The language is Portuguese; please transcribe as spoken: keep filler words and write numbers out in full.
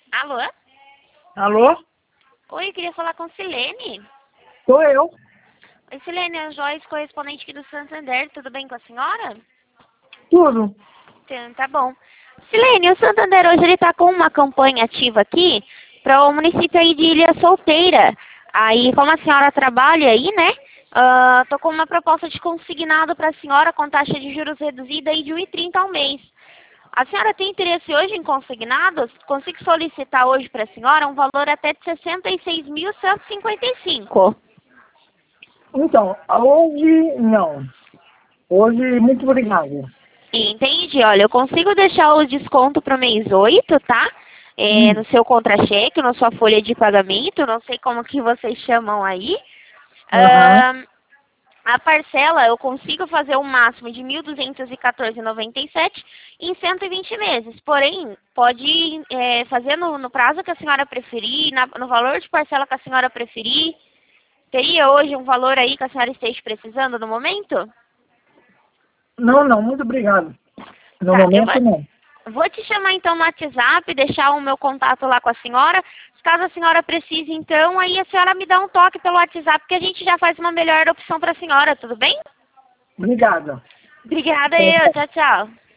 Alô? Alô? Oi, eu queria falar com Silene. Sou eu. Oi, Silene, é a Joyce, correspondente aqui do Santander. Tudo bem com a senhora? Tudo. Então, tá bom. Silene, o Santander hoje ele tá com uma campanha ativa aqui para o município aí de Ilha Solteira. Aí, como a senhora trabalha aí, né? ah, tô com uma proposta de consignado para a senhora com taxa de juros reduzida aí de um e trinta ao mês. A senhora tem interesse hoje em consignados? Consigo solicitar hoje para a senhora um valor até de sessenta e seis mil cento e cinquenta e cinco. Então, hoje não. Hoje, muito obrigado. Entendi. Olha, eu consigo deixar o desconto para o mês oito, tá? É, Hum. no seu contra-cheque, na sua folha de pagamento, não sei como que vocês chamam aí. Aham. Ahn, a parcela eu consigo fazer o máximo de mil duzentos e quatorze reais e noventa e sete centavos em cento e vinte meses. Porém, pode é, fazer no, no prazo que a senhora preferir, na- no valor de parcela que a senhora preferir. Teria hoje um valor aí que a senhora esteja precisando no momento? Não, não, muito obrigado. No Tá, eu vou, momento, não. vou te chamar então no WhatsApp, deixar o meu contato lá com a senhora. Caso a senhora precise, então, aí a senhora me dá um toque pelo WhatsApp que a gente já faz uma melhor opção para a senhora, tudo bem? Obrigado. Obrigada Tchau, eu, tchau. tchau, tchau.